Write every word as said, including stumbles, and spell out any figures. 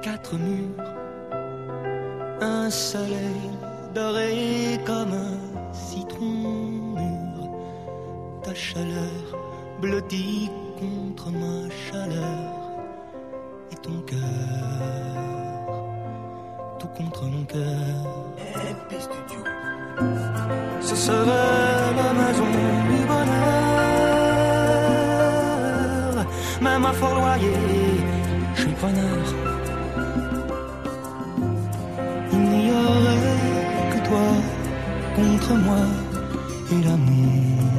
quatre murs, un soleil doré comme un citron mûr, ta chaleur blottie contre ma chaleur et ton cœur, tout contre mon cœur. M P Studio. Ce serait la maison du bonheur, même à Fort-Loyer, je suis preneur. Il n'y aurait que toi contre moi et l'amour.